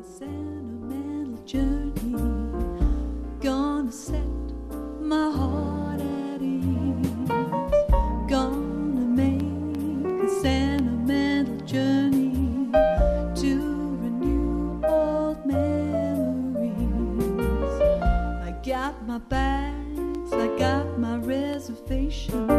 sentimental journey, gonna set my heart at ease, gonna make a sentimental journey to renew old memories. I got my bags, I got my reservations,